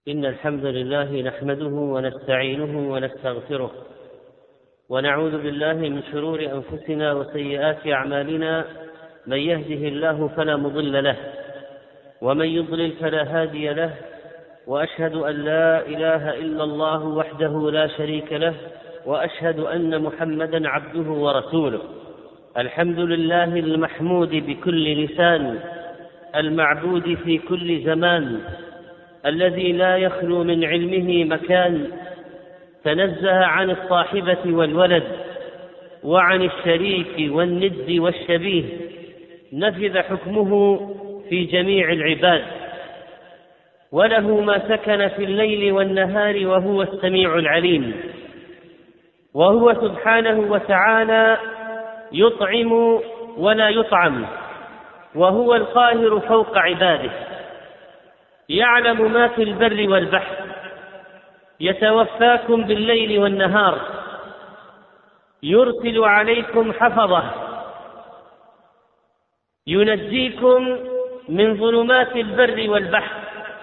إن الحمد لله نحمده ونستعينه ونستغفره ونعوذ بالله من شرور أنفسنا وسيئات أعمالنا. من يهده الله فلا مضل له ومن يضلل فلا هادي له، وأشهد أن لا إله إلا الله وحده لا شريك له، وأشهد أن محمدا عبده ورسوله. الحمد لله المحمود بكل لسان، المعبود في كل زمان، الذي لا يخلو من علمه مكان، تنزه عن الصاحبة والولد وعن الشريك والند والشبيه، نفذ حكمه في جميع العباد، وله ما سكن في الليل والنهار وهو السميع العليم. وهو سبحانه وتعالى يطعم ولا يطعم، وهو القاهر فوق عباده، يعلم ما في البر والبحر، يتوفاكم بالليل والنهار، يرسل عليكم حفظه، ينجيكم من ظلمات البر والبحر.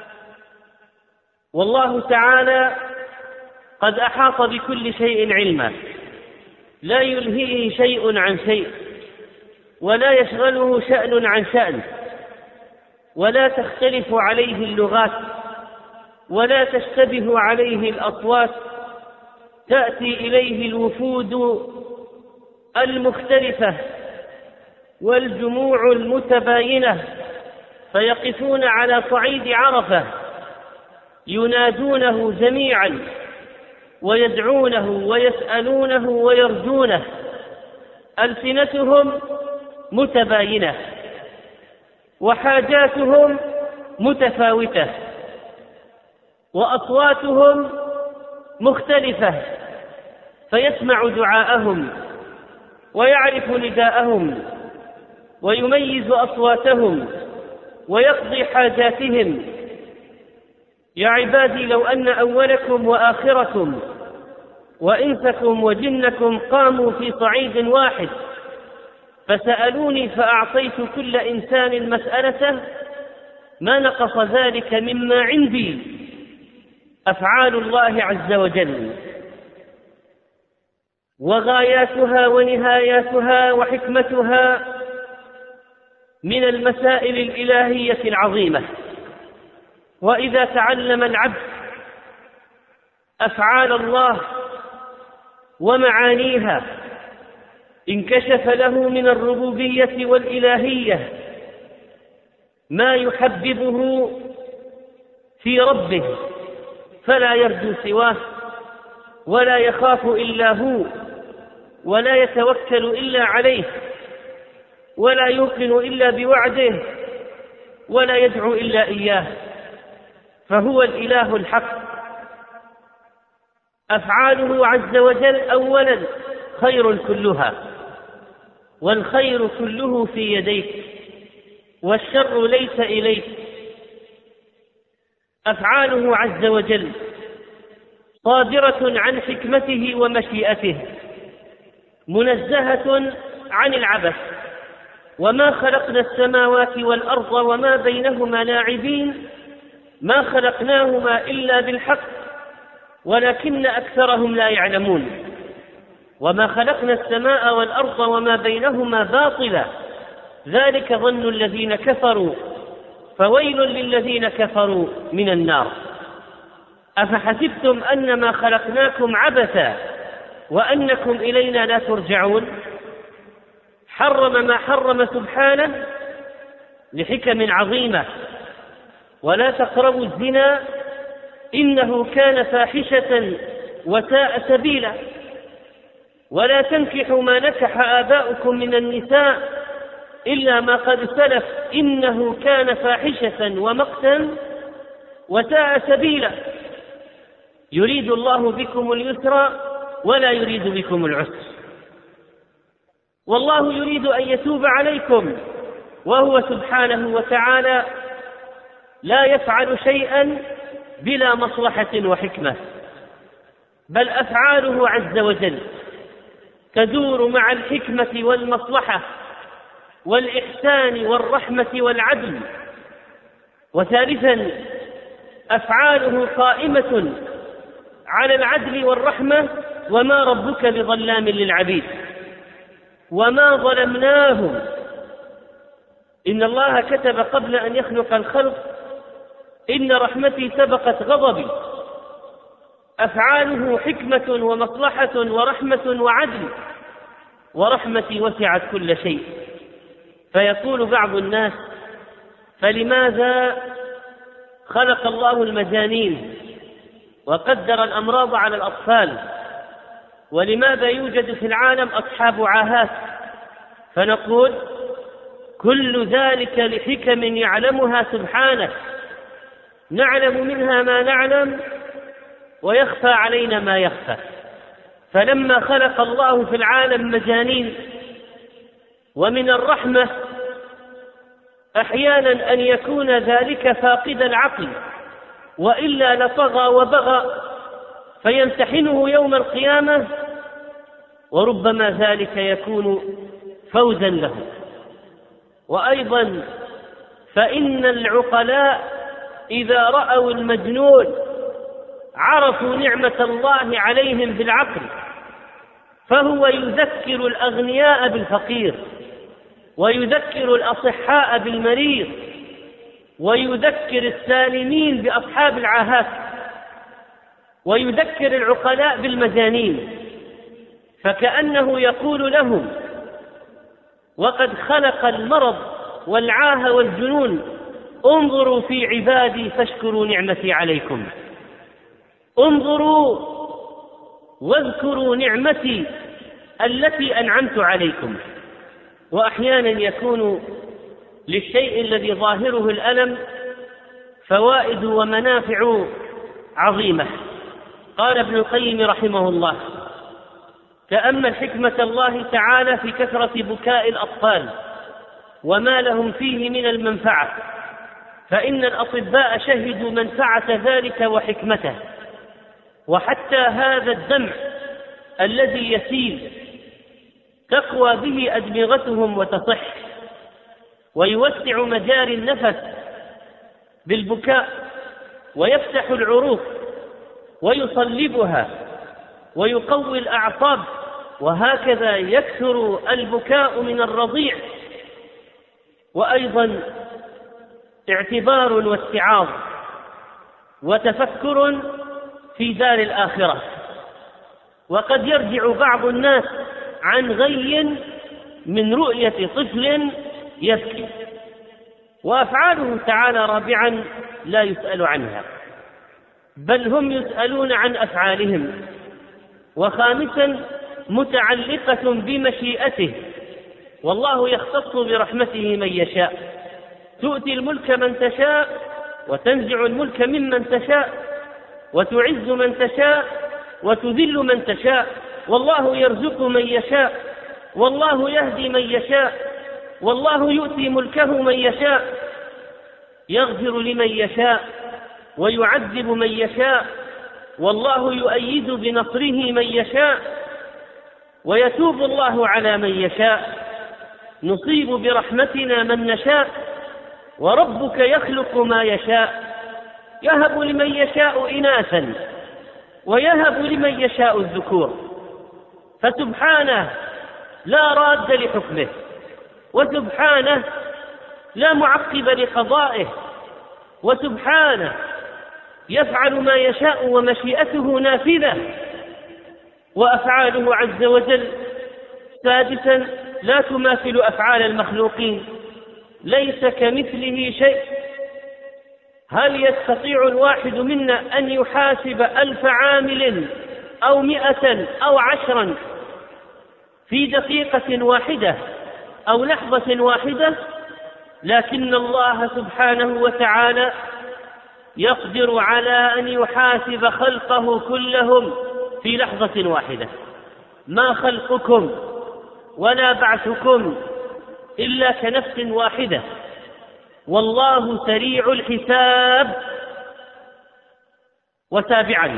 والله تعالى قد أحاط بكل شيء علما، لا يلهيه شيء عن شيء، ولا يشغله شأن عن شأن، ولا تختلف عليه اللغات، ولا تشتبه عليه الأصوات. تأتي إليه الوفود المختلفة والجموع المتباينة، فيقفون على صعيد عرفة ينادونه جميعا، ويدعونه ويسألونه ويرجونه، ألسنتهم متباينة وحاجاتهم متفاوتة وأصواتهم مختلفة، فيسمع دعاءهم ويعرف نداءهم ويميز أصواتهم ويقضي حاجاتهم. يا عبادي لو أن أولكم وآخركم وإنسكم وجنكم قاموا في صعيد واحد فسألوني فأعطيت كل إنسان مسألته ما نقص ذلك مما عندي. أفعال الله عز وجل وغاياتها ونهاياتها وحكمتها من المسائل الإلهية العظيمة. وإذا تعلم العبد أفعال الله ومعانيها انكشف له من الربوبية والإلهية ما يحببه في ربه، فلا يرجو سواه، ولا يخاف إلا هو، ولا يتوكل إلا عليه، ولا يوقن إلا بوعده، ولا يدعو إلا إياه، فهو الإله الحق. أفعاله عز وجل أولا خير كلها، والخير كله في يديك، والشر ليس إليك. أفعاله عز وجل صادرة عن حكمته ومشيئته، منزهة عن العبث. وما خلقنا السماوات والأرض وما بينهما لاعبين، ما خلقناهما إلا بالحق ولكن أكثرهم لا يعلمون. وما خلقنا السماء والأرض وما بينهما باطلا، ذلك ظن الذين كفروا، فويل للذين كفروا من النار. أفحسبتم أنما خلقناكم عبثا وأنكم إلينا لا ترجعون. حرم ما حرم سبحانه لحكم عظيمة. ولا تقربوا الزنا إنه كان فاحشة وساء سبيلا. ولا تنكحوا ما نكح آباؤكم من النساء إلا ما قد سلف إنه كان فاحشة ومقتا وساء سبيلا. يريد الله بكم اليسر ولا يريد بكم العسر، والله يريد أن يتوب عليكم، وهو سبحانه وتعالى لا يفعل شيئا بلا مصلحة وحكمة، بل أفعاله عز وجل تدور مع الحكمة والمصلحة والإحسان والرحمة والعدل. وثالثا أفعاله قائمة على العدل والرحمة، وما ربك بظلام للعبيد. وما ظلمناهم، إن الله كتب قبل أن يخلق الخلق إن رحمتي سبقت غضبي. أفعاله حكمة ومصلحة ورحمة وعدل، ورحمتي وسعت كل شيء. فيقول بعض الناس: فلماذا خلق الله المجانين وقدر الأمراض على الأطفال؟ ولماذا يوجد في العالم أصحاب عاهات؟ فنقول: كل ذلك لحكم يعلمها سبحانه، نعلم منها ما نعلم ويخفى علينا ما يخفى. فلما خلق الله في العالم مجانين، ومن الرحمة أحيانا أن يكون ذلك فاقد العقل، وإلا لطغى وبغى، فيمتحنه يوم القيامة، وربما ذلك يكون فوزا له. وأيضا فإن العقلاء إذا رأوا المجنون عرفوا نعمة الله عليهم بالعقل، فهو يذكر الأغنياء بالفقير، ويذكر الأصحاء بالمريض، ويذكر السالمين بأصحاب العاهات، ويذكر العقلاء بالمجانين، فكأنه يقول لهم: وقد خلق المرض والعاهة والجنون، انظروا في عبادي فاشكروا نعمتي عليكم. انظروا واذكروا نعمتي التي أنعمت عليكم. وأحيانا يكون للشيء الذي ظاهره الألم فوائد ومنافع عظيمة. قال ابن القيم رحمه الله: تأمل حكمة الله تعالى في كثرة بكاء الأطفال وما لهم فيه من المنفعة، فإن الأطباء شهدوا منفعة ذلك وحكمته. وحتى هذا الدمع الذي يسيل تقوى به أدمغتهم وتصح، ويوسع مجاري النفس بالبكاء، ويفتح العروق ويصلبها ويقوي الأعصاب، وهكذا يكثر البكاء من الرضيع. وأيضا اعتبار واستعاظ وتفكر في دار الآخرة. وقد يرجع بعض الناس عن غي من رؤية طفل يبكي، وأفعاله تعالى رابعا لا يسأل عنها، بل هم يسألون عن أفعالهم. وخامسا متعلقة بمشيئته، والله يختص برحمته من يشاء، تؤتي الملك من تشاء وتنزع الملك ممن تشاء، وتعز من تشاء وتذل من تشاء، والله يرزق من يشاء، والله يهدي من يشاء، والله يؤتي ملكه من يشاء، يغفر لمن يشاء ويعذب من يشاء، والله يؤيد بنصره من يشاء، ويتوب الله على من يشاء، نصيب برحمتنا من نشاء، وربك يخلق ما يشاء، يهب لمن يشاء إناثا ويهب لمن يشاء الذكور. فسبحانه لا راد لحكمه، وسبحانه لا معقب لقضائه، وسبحانه يفعل ما يشاء ومشيئته نافذة. وأفعاله عز وجل سادسا لا تماثل أفعال المخلوقين، ليس كمثله شيء. هل يستطيع الواحد منا أن يحاسب 1000 عامل أو 100 أو 10 في دقيقة واحدة أو لحظة واحدة؟ لكن الله سبحانه وتعالى يقدر على أن يحاسب خلقه كلهم في لحظة واحدة. ما خلقكم ولا بعثكم إلا كنفس واحدة، والله سريع الحساب. وتابعا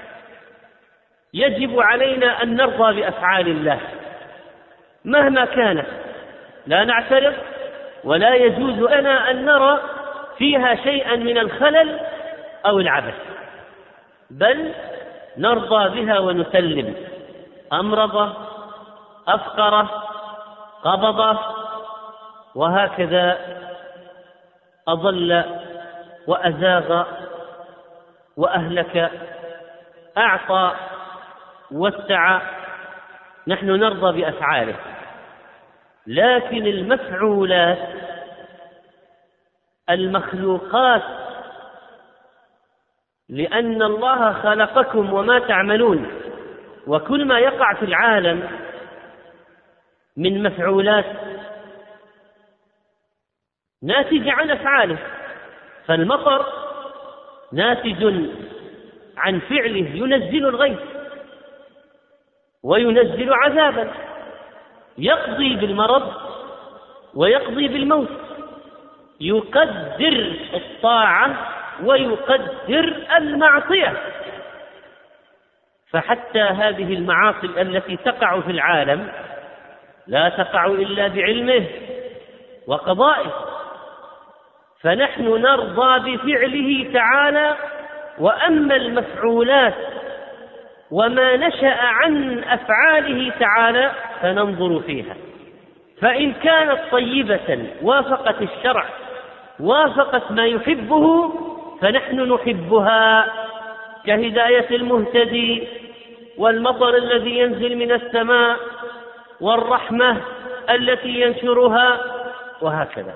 يجب علينا أن نرضى بأفعال الله مهما كانت، لا نعترض، ولا يجوز لنا أن نرى فيها شيئا من الخلل أو العبث، بل نرضى بها ونسلم. أمرض، أفقر، قبض، وهكذا أضل وأزاغ وأهلك، أعطى وسع، نحن نرضى بأفعاله. لكن المفعولات، المخلوقات، لأن الله خلقكم وما تعملون، وكل ما يقع في العالم من مفعولات ناتجة عن أفعاله. فالمطر ناتج عن فعله، ينزل الغيث وينزل عذابا، يقضي بالمرض ويقضي بالموت، يقدر الطاعة ويقدر المعصية. فحتى هذه المعاصي التي تقع في العالم لا تقع إلا بعلمه وقضائه، فنحن نرضى بفعله تعالى. وأما المفعولات وما نشأ عن أفعاله تعالى فننظر فيها، فإن كانت طيبة وافقت الشرع، وافقت ما يحبه، فنحن نحبها، كهداية المهتدي، والمطر الذي ينزل من السماء، والرحمة التي ينشرها، وهكذا.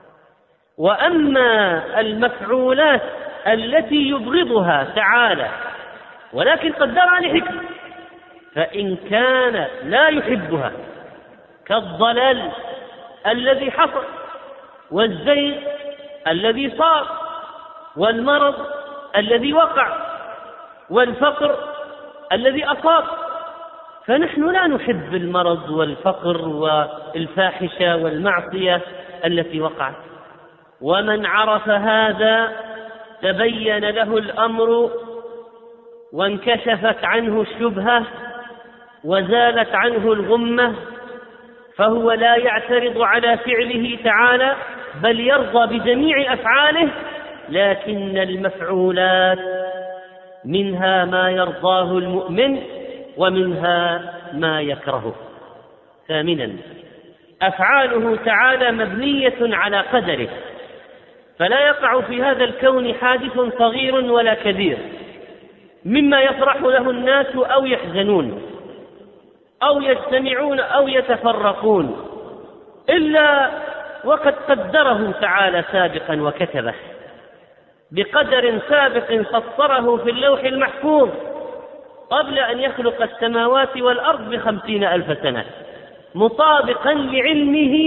وأما المفعولات التي يبغضها تعالى ولكن قدرها لحكمة، فإن كان لا يحبها، كالضلال الذي حصل، والزيغ الذي صار، والمرض الذي وقع، والفقر الذي أصاب، فنحن لا نحب المرض والفقر والفاحشة والمعصية التي وقعت. ومن عرف هذا تبين له الأمر وانكشفت عنه الشبهة وزالت عنه الغمة، فهو لا يعترض على فعله تعالى، بل يرضى بجميع أفعاله. لكن المفعولات منها ما يرضاه المؤمن ومنها ما يكرهه. ثامنا، أفعاله تعالى مبنية على قدره، فلا يقع في هذا الكون حادث صغير ولا كبير مما يفرح له الناس أو يحزنون أو يجتمعون أو يتفرقون، إلا وقد قدره تعالى سابقا وكتبه بقدر سابق سطره في اللوح المحفوظ قبل أن يخلق السماوات والأرض ب50,000 سنة، مطابقا لعلمه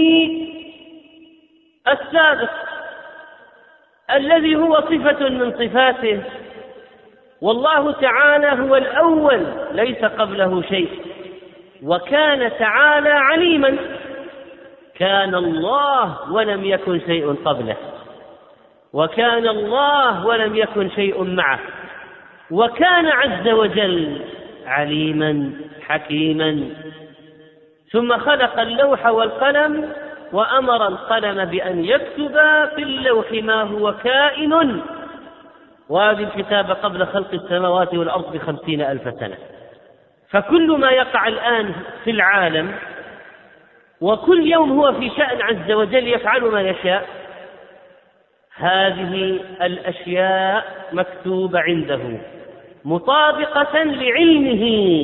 السابق الذي هو صفة من صفاته. والله تعالى هو الأول ليس قبله شيء، وكان تعالى عليما، كان الله ولم يكن شيء قبله، وكان الله ولم يكن شيء معه، وكان عز وجل عليما حكيما. ثم خلق اللوح والقلم وأمر القلم بأن يكتب في اللوح ما هو كائن، وهذه الكتابة قبل خلق السماوات والأرض ب50,000 سنة. فكل ما يقع الآن في العالم وكل يوم هو في شأن عز وجل يفعل ما يشاء، هذه الأشياء مكتوبة عنده مطابقة لعلمه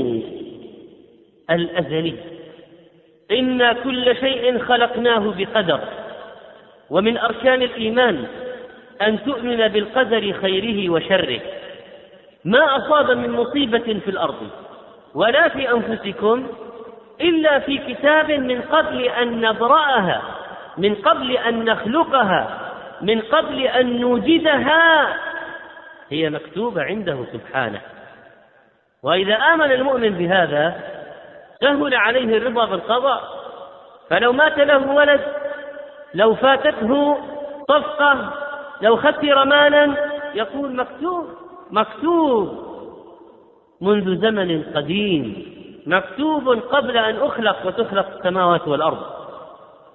الأزلي. إنا كل شيء خلقناه بقدر. ومن أركان الإيمان أن تؤمن بالقدر خيره وشره. ما أصاب من مصيبة في الأرض ولا في أنفسكم إلا في كتاب من قبل أن نبرأها، من قبل أن نخلقها، من قبل أن نوجدها، هي مكتوبة عنده سبحانه. وإذا آمن المؤمن بهذا سهل عليه الرضا بالقضاء. فلو مات له ولد، لو فاتته صفقة، لو خسر مالا، يقول مكتوب مكتوب منذ زمن قديم، مكتوب قبل أن أخلق وتخلق السماوات والأرض.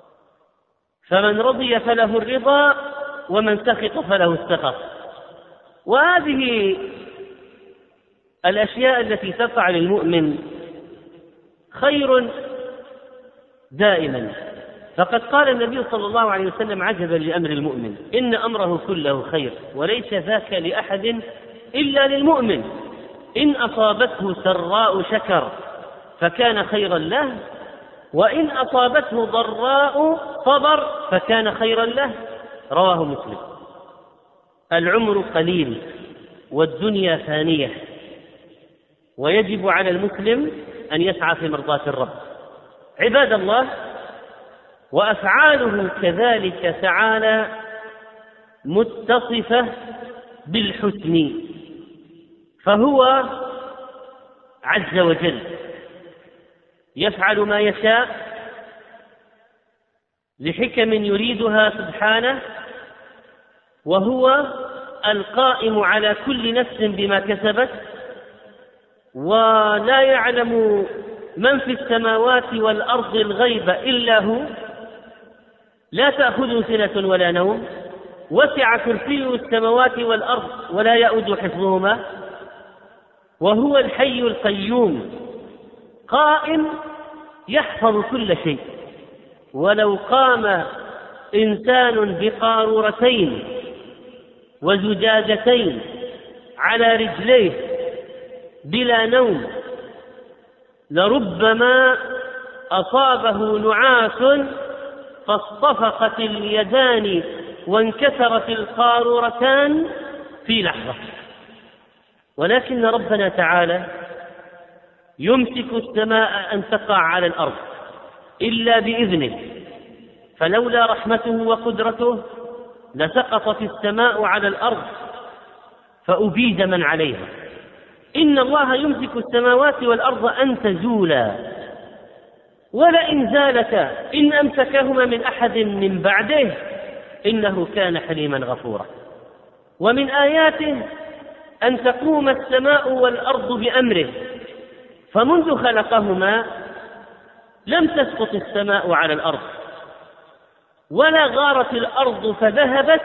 فمن رضي فله الرضا، ومن سخط فله السخط. وهذه الأشياء التي تقع للمؤمن خير دائما، فقد قال النبي صلى الله عليه وسلم: عجبا لأمر المؤمن إن أمره كله خير وليس ذاك لأحد إلا للمؤمن، إن أصابته سراء شكر فكان خيرا له، وإن أصابته ضراء صبر فكان خيرا له. رواه مسلم. العمر قليل والدنيا فانية، ويجب على المسلم أن يسعى في مرضاة الرب. عباد الله، وأفعاله كذلك تعالى متصفة بالحسن، فهو عز وجل يفعل ما يشاء لحكم يريدها سبحانه، وهو القائم على كل نفس بما كسبت، ولا يعلم من في السماوات والأرض الغيب إلا هو، لا تأخذه سنة ولا نوم، وسع كرسيه السماوات والأرض ولا يؤود حفظهما، وهو الحي القيوم قائم يحفظ كل شيء. ولو قام إنسان بقارورتين وزجاجتين على رجليه بلا نوم لربما أصابه نعاس فاصطفقت اليدان وانكسرت القارورتان في لحظة، ولكن ربنا تعالى يمسك السماء أن تقع على الأرض إلا بإذنه، فلولا رحمته وقدرته لسقطت السماء على الأرض فأبيد من عليها. إن الله يمسك السماوات والأرض أن تزولا، ولئن زالتا إن أمسكهما من أحد من بعده إنه كان حليما غفورا. ومن آياته أن تقوم السماء والأرض بأمره، فمنذ خلقهما لم تسقط السماء على الأرض ولا غارت الأرض فذهبت،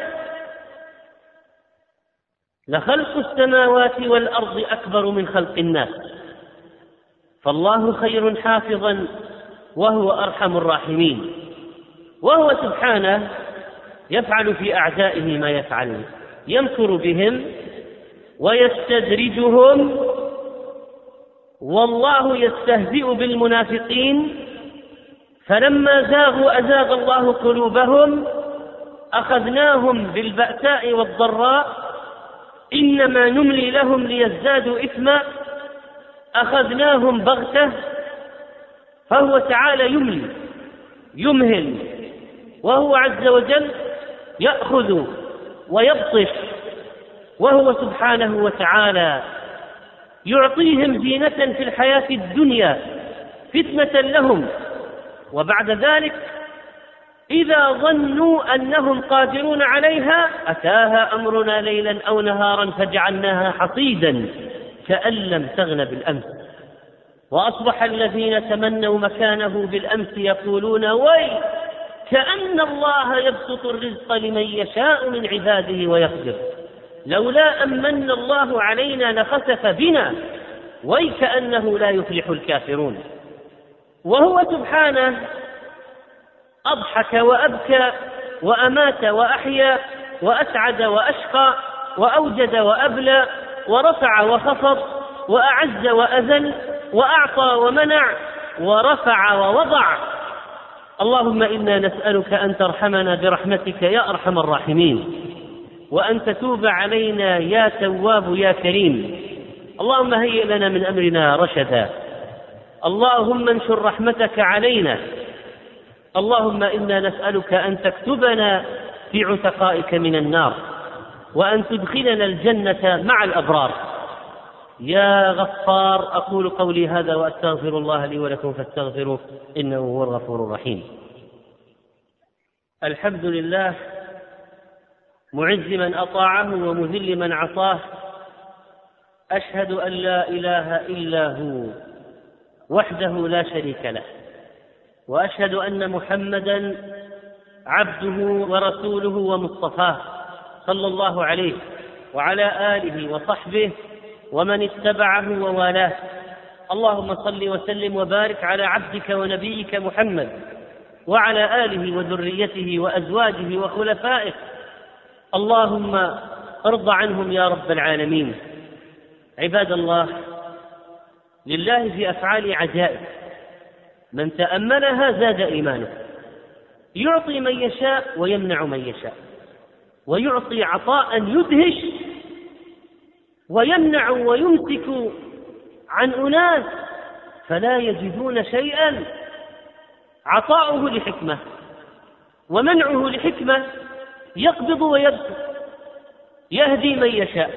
لخلق السماوات والأرض أكبر من خلق الناس، فالله خير حافظا وهو أرحم الراحمين. وهو سبحانه يفعل في أعدائه ما يفعل، يمكر بهم ويستدرجهم، والله يستهزئ بالمنافقين، فلما زاغوا أزاغ الله قلوبهم، أخذناهم بالبأساء والضراء إنما نملي لهم ليزدادوا إثما، أخذناهم بغتة. فهو تعالى يملي يمهل، وهو عز وجل يأخذ ويبطش، وهو سبحانه وتعالى يعطيهم زينة في الحياة الدنيا فتنة لهم، وبعد ذلك إذا ظنوا أنهم قادرون عليها أتاها أمرنا ليلا أو نهارا فجعلناها حصيدا كأن لم تغن بالأمس، وأصبح الذين تمنوا مكانه بالأمس يقولون وي كأن الله يبسط الرزق لمن يشاء من عباده ويقدر، لولا أمن الله علينا لخسف بنا وي كأنه لا يفلح الكافرون. وهو سبحانه أضحك وأبكى وأمات وأحيا وأسعد وأشقى وأوجد وأبلى ورفع وخفض وأعز وأذل وأعطى ومنع ورفع ووضع. اللهم إنا نسألك أن ترحمنا برحمتك يا أرحم الراحمين، وأن تتوب علينا يا تواب يا كريم. اللهم هيئ لنا من أمرنا رشدا، اللهم انشر رحمتك علينا. اللهم إنا نسألك أن تكتبنا في عتقائك من النار، وأن تدخلنا الجنة مع الأبرار يا غفار. أقول قولي هذا وأستغفر الله لي ولكم فاستغفروه إنه هو الغفور الرحيم. الحمد لله معز من أطاعه ومذل من عصاه، أشهد أن لا إله إلا هو وحده لا شريك له، وأشهد أن محمدا عبده ورسوله ومصطفاه صلى الله عليه وعلى آله وصحبه ومن اتبعه ووالاه. اللهم صل وسلم وبارك على عبدك ونبيك محمد وعلى آله وذريته وأزواجه وخلفائه. اللهم ارض عنهم يا رب العالمين. عباد الله، لله في أفعال عجائب، من تأملها زاد إيمانه. يعطي من يشاء ويمنع من يشاء، ويعطي عطاء يدهش، ويمنع ويمسك عن أناس فلا يجدون شيئا. عطاؤه لحكمة ومنعه لحكمة، يقبض ويبسط، يهدي من يشاء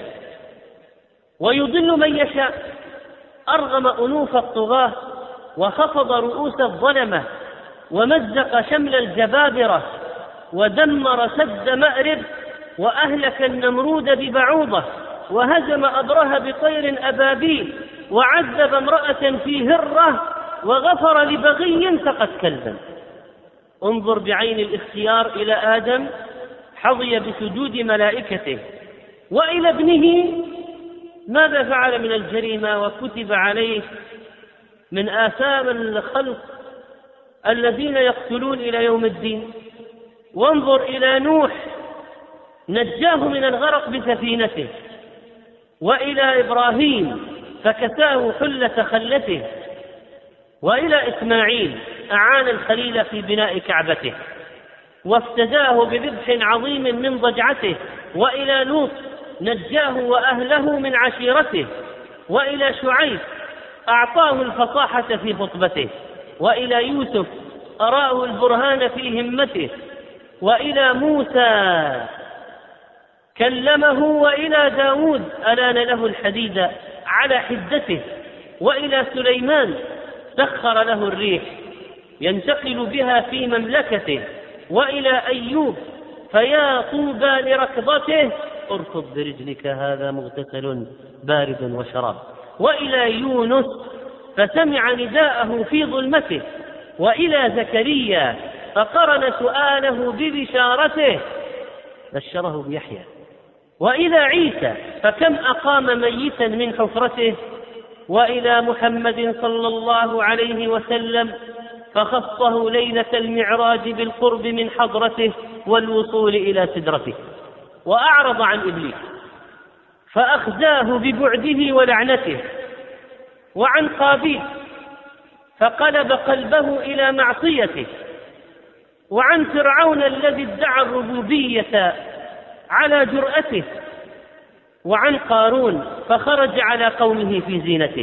ويضل من يشاء. أرغم أنوف الطغاة وخفض رؤوس الظلمة ومزق شمل الجبابرة ودمر سد مأرب وأهلك النمرود ببعوضة وهزم أبره بطير أبابيل وعذب امرأة في هرة وغفر لبغي سقت كلبا. انظر بعين الاختيار إلى آدم حظي بسجود ملائكته، وإلى ابنه ماذا فعل من الجريمة وكتب عليه من آثام الخلق الذين يقتلون إلى يوم الدين. وانظر إلى نوح نجاه من الغرق بسفينته، وإلى إبراهيم فكساه حلة خلته، وإلى إسماعيل أعان الخليل في بناء كعبته وافتداه بذبح عظيم من ضجعته، وإلى لوط نجاه وأهله من عشيرته، وإلى شعيب أعطاه الفصاحة في خطبته، وإلى يوسف أراه البرهان في همته، وإلى موسى كلمه، وإلى داود ألان له الحديد على حدته، وإلى سليمان سخر له الريح ينتقل بها في مملكته، وإلى أيوب فيا طوبى لركضته اركض برجلك هذا مغتسل بارد وشراب، وإلى يونس فسمع نداءه في ظلمته، وإلى زكريا فقرن سؤاله ببشارته بشره بيحيى، وإلى عيسى فكم أقام ميتا من حفرته، وإلى محمد صلى الله عليه وسلم فخصه ليلة المعراج بالقرب من حضرته والوصول إلى سدرته. وأعرض عن إبليس فأخزاه ببعده ولعنته، وعن قابيل فقلب قلبه إلى معصيته، وعن فرعون الذي ادعى الربوبية على جرأته، وعن قارون فخرج على قومه في زينته،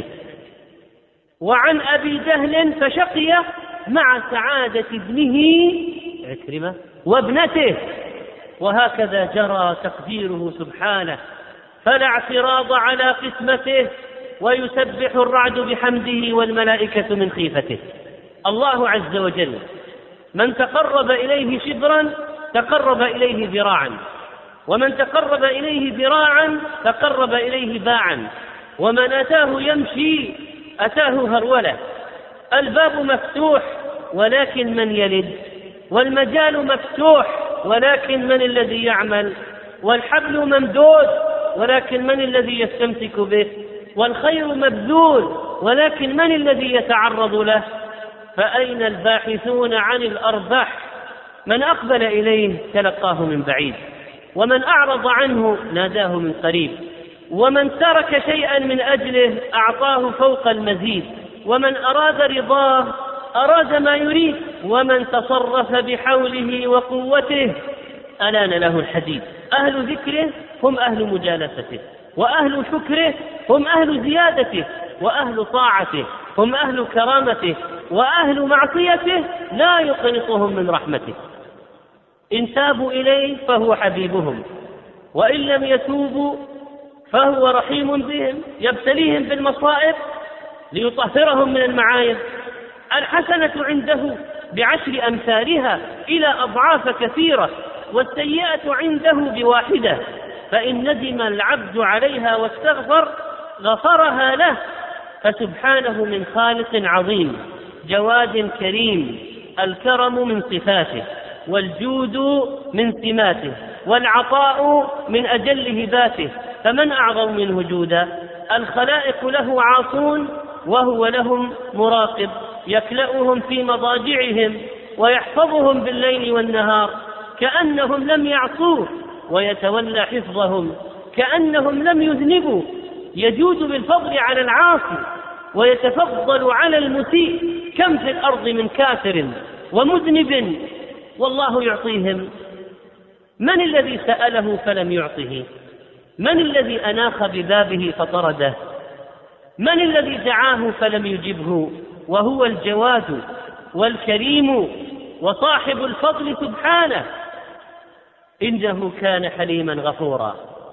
وعن أبي جهل فشقي مع سعادة ابنه عكرمة وابنته. وهكذا جرى تقديره سبحانه، فلا اعتراض على قسمته، ويسبح الرعد بحمده والملائكة من خيفته. الله عز وجل من تقرب إليه شبرا تقرب إليه ذراعا، ومن تقرب إليه ذراعا تقرب إليه باعا، ومن أتاه يمشي أتاه هرولة. الباب مفتوح ولكن من يلد، والمجال مفتوح ولكن من الذي يعمل، والحبل ممدود ولكن من الذي يستمسك به، والخير مبذول ولكن من الذي يتعرض له. فأين الباحثون عن الأرباح؟ من أقبل إليه تلقاه من بعيد، ومن أعرض عنه ناداه من قريب، ومن ترك شيئا من أجله أعطاه فوق المزيد، ومن أراد رضاه أراد ما يريد، ومن تصرف بحوله وقوته ألان له الحديد. أهل ذكره هم أهل مجالسته، وأهل شكره هم أهل زيادته، وأهل طاعته هم أهل كرامته، وأهل معصيته لا يقنطهم من رحمته. إن تابوا إليه فهو حبيبهم، وإن لم يتوبوا فهو رحيم بهم، يبتليهم بالمصائب ليطهرهم من المعايب. الحسنة عنده ب10 أمثالها إلى أضعاف كثيرة، والسيئة عنده ب1، فإن ندم العبد عليها واستغفر غفرها له. فسبحانه من خالق عظيم جواد كريم، الكرم من صفاته، والجود من سماته، والعطاء من أجل هباته، فمن أعظم منه جودا؟ الخلائق له عاصون وهو لهم مراقب، يكلأهم في مضاجعهم ويحفظهم بالليل والنهار كأنهم لم يعصوه، ويتولى حفظهم كأنهم لم يذنبوا، يجود بالفضل على العاصي ويتفضل على المسيء. كم في الأرض من كافر ومذنب والله يعطيهم. من الذي سأله فلم يعطه؟ من الذي أناخ ببابه فطرده؟ من الذي دعاه فلم يجبه؟ وهو الجواد والكريم وصاحب الفضل سبحانه، إنه كان حليما غفورا.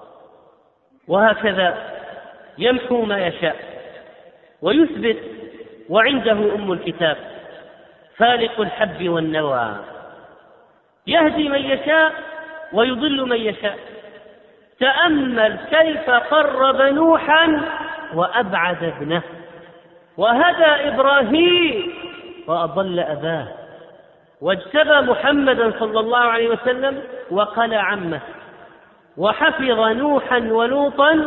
وهكذا يمحو ما يشاء ويثبت، وعنده أم الكتاب فالق الحب والنوى، يهدي من يشاء ويضل من يشاء. تأمل كيف قرب نوحا وأبعد ابنه، وهدى إبراهيم وأضل أباه، واجتبى محمدا صلى الله عليه وسلم وقلع عمه، وحفظ نوحا ولوطا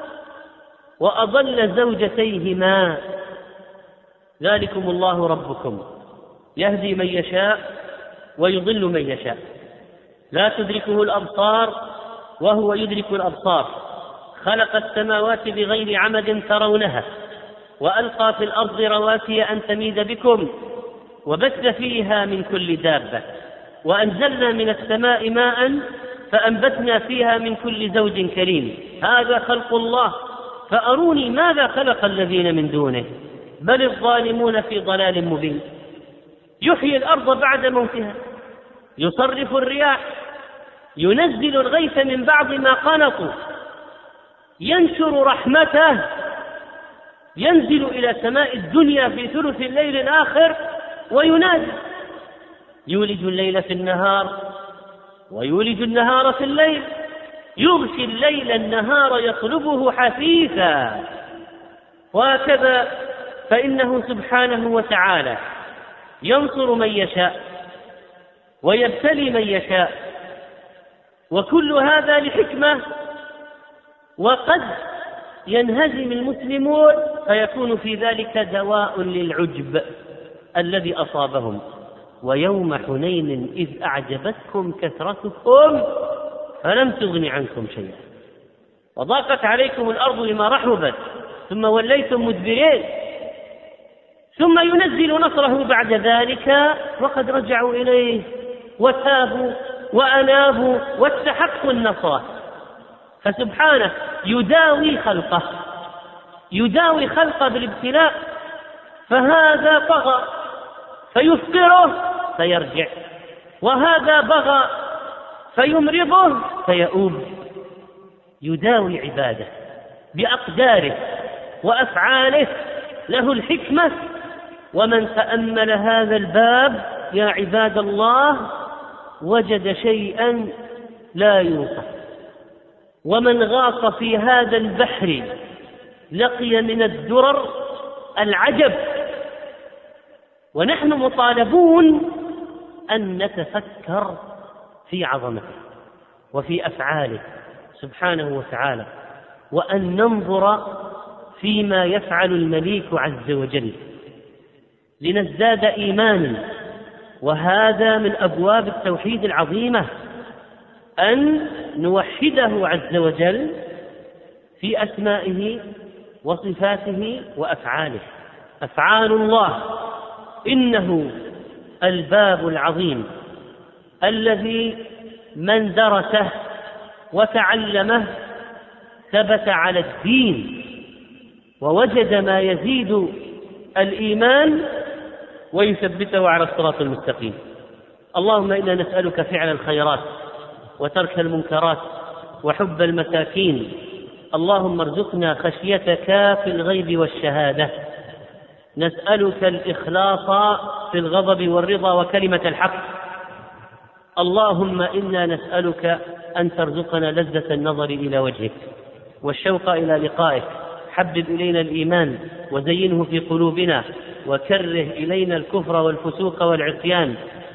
وأضل زوجتيهما. ذلكم الله ربكم يهدي من يشاء ويضل من يشاء، لا تدركه الأبصار وهو يدرك الأبصار. خلق السماوات بغير عمد ترونها، وألقى في الأرض رواسي أن تميد بكم، وبث فيها من كل دابة، وأنزلنا من السماء ماء فأنبتنا فيها من كل زوج كريم. هذا خلق الله، فأروني ماذا خلق الذين من دونه، بل الظالمون في ضلال مبين. يحيي الأرض بعد موتها، يصرف الرياح، ينزل الغيث من بعد ما قنطوا، ينشر رحمته، ينزل إلى سماء الدنيا في ثلث الليل الآخر وينادي، يولج الليل في النهار ويولج النهار في الليل، يغشي الليل النهار يطلبه حثيثا. وهكذا فإنه سبحانه وتعالى ينصر من يشاء ويبتلي من يشاء، وكل هذا لحكمة. وقد ينهزم المسلمون فيكون في ذلك دواء للعجب الذي أصابهم. ويوم حنين إذ أعجبتكم كثرتكم فلم تغن عنكم شيئا وضاقت عليكم الأرض بما رحبت ثم وليتم مدبرين، ثم ينزل نصره بعد ذلك وقد رجعوا إليه وتابوا وأنابوا واستحقوا النصر. فسبحانه يداوي خلقه بالابتلاء، فهذا طغى فيفقره فيرجع، وهذا بغى فيمرضه فيؤوب. يداوي عباده بأقداره وأفعاله، له الحكمة. ومن تأمل هذا الباب يا عباد الله وجد شيئا لا يوصف، ومن غاص في هذا البحر لقي من الدرر العجب. ونحن مطالبون أن نتفكر في عظمته وفي أفعاله سبحانه وتعالى، وأن ننظر فيما يفعل المليك عز وجل لنزداد إيمانا. وهذا من أبواب التوحيد العظيمة، أن نوحده عز وجل في أسمائه وصفاته وأفعاله. أفعال الله إنه الباب العظيم الذي من درسه وتعلمه ثبت على الدين ووجد ما يزيد الإيمان ويثبته على الصراط المستقيم. اللهم إنا نسألك فعل الخيرات وترك المنكرات وحب المساكين. اللهم ارزقنا خشيتك في الغيب والشهادة. نسألك الإخلاص في الغضب والرضا وكلمة الحق. اللهم إنا نسألك أن ترزقنا لذة النظر إلى وجهك والشوق إلى لقائك. حبب إلينا الإيمان وزينه في قلوبنا، وكره إلينا الكفر والفسوق والعصيان،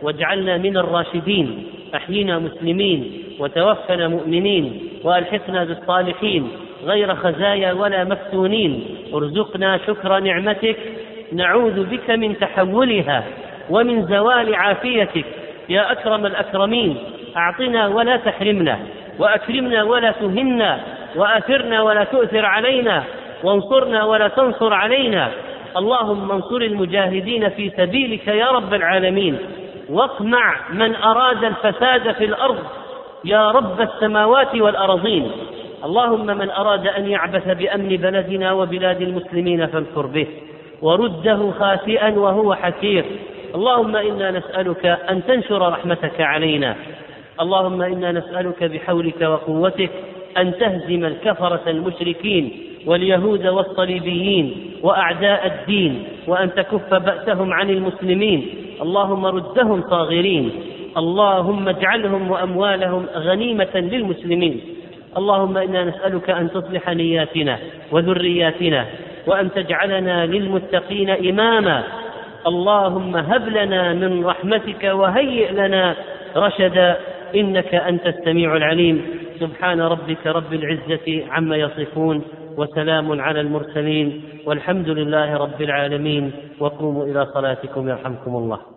واجعلنا من الراشدين. أحينا مسلمين وتوفنا مؤمنين وألحقنا بالصالحين غير خزايا ولا مفتونين. ارزقنا شكر نعمتك، نعوذ بك من تحولها ومن زوال عافيتك يا أكرم الأكرمين. أعطنا ولا تحرمنا، وأكرمنا ولا تهنا، وآثرنا ولا تؤثر علينا، وانصرنا ولا تنصر علينا. اللهم انصر المجاهدين في سبيلك يا رب العالمين، واقمع من أراد الفساد في الأرض يا رب السماوات والأرضين. اللهم من أراد أن يعبث بأمن بلدنا وبلاد المسلمين فامكر به، ورده خاسئا وهو حسير. اللهم إنا نسألك أن تنشر رحمتك علينا. اللهم إنا نسألك بحولك وقوتك أن تهزم الكفرة المشركين واليهود والصليبيين وأعداء الدين، وأن تكف بأسهم عن المسلمين. اللهم ردهم صاغرين. اللهم اجعلهم وأموالهم غنيمة للمسلمين. اللهم إنا نسألك أن تصلح نياتنا وذرياتنا، وأن تجعلنا للمتقين إماما. اللهم هب لنا من رحمتك وهيئ لنا رشدا، إنك أنت السميع العليم. سبحان ربك رب العزة عما يصفون، وسلام على المرسلين، والحمد لله رب العالمين. وقوموا إلى صلاتكم يرحمكم الله.